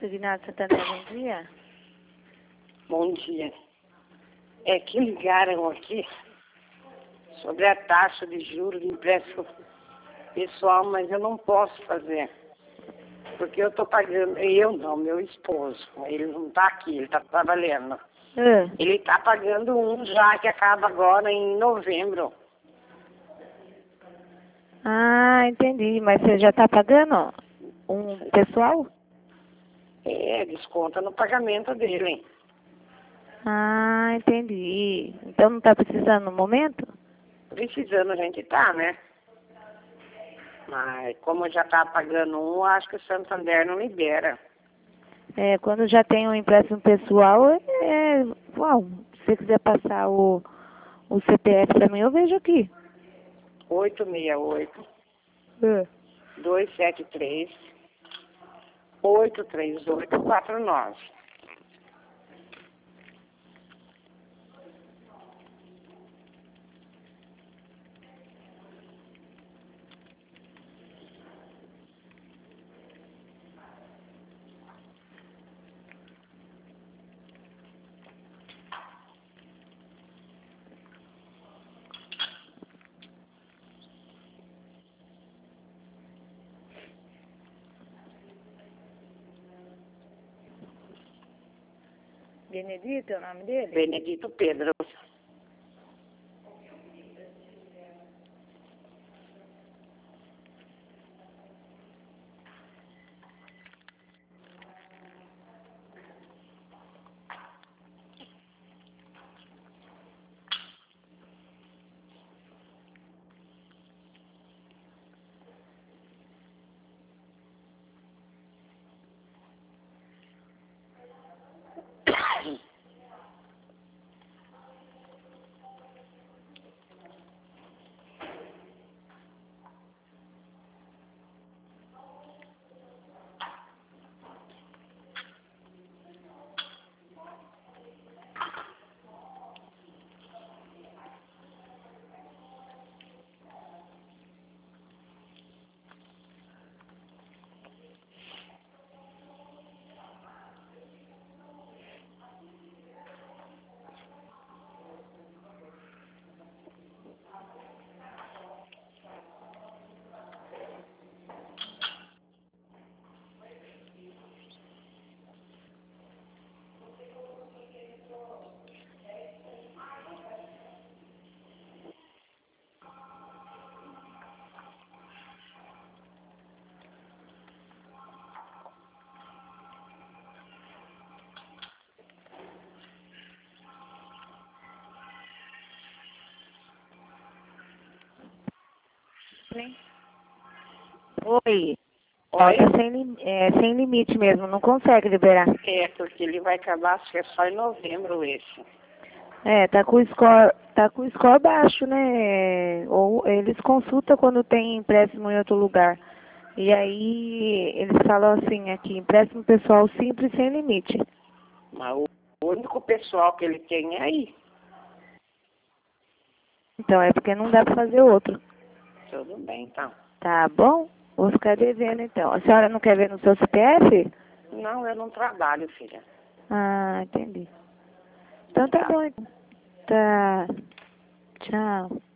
Consignado Santander, bom dia. Bom dia. É que ligaram aqui sobre a taxa de juros de empréstimo pessoal, mas eu não posso fazer. Porque eu estou pagando, meu esposo. Ele não está aqui, ele está trabalhando. Ele está pagando um já que acaba agora em novembro. Ah, entendi. Mas você já está pagando um pessoal? É, desconta no pagamento dele. Ah, entendi. Então não está precisando no momento? Precisando a gente tá, né? Mas como já está pagando um, acho que o Santander não libera. É, quando já tem um empréstimo pessoal, bom, se você quiser passar o CPF também, eu vejo aqui. 868 É. 273 83849. Benedito é o nome dele? Benedito Pedro. Oi. Oi? Tá sem limite mesmo, não consegue liberar. É, porque ele vai acabar, acho que é só em novembro esse. É, tá com o score baixo, né? Ou eles consultam quando tem empréstimo em outro lugar. E aí eles falam assim aqui, empréstimo pessoal simples sem limite. Mas o único pessoal que ele tem é aí. Então é porque não dá pra fazer outro. Tudo bem, então. Tá bom? Vou ficar devendo então. A senhora não quer ver no seu CPF? Não, eu não trabalho, filha. Ah, entendi. Então tá bom. Então. Tá. Tchau.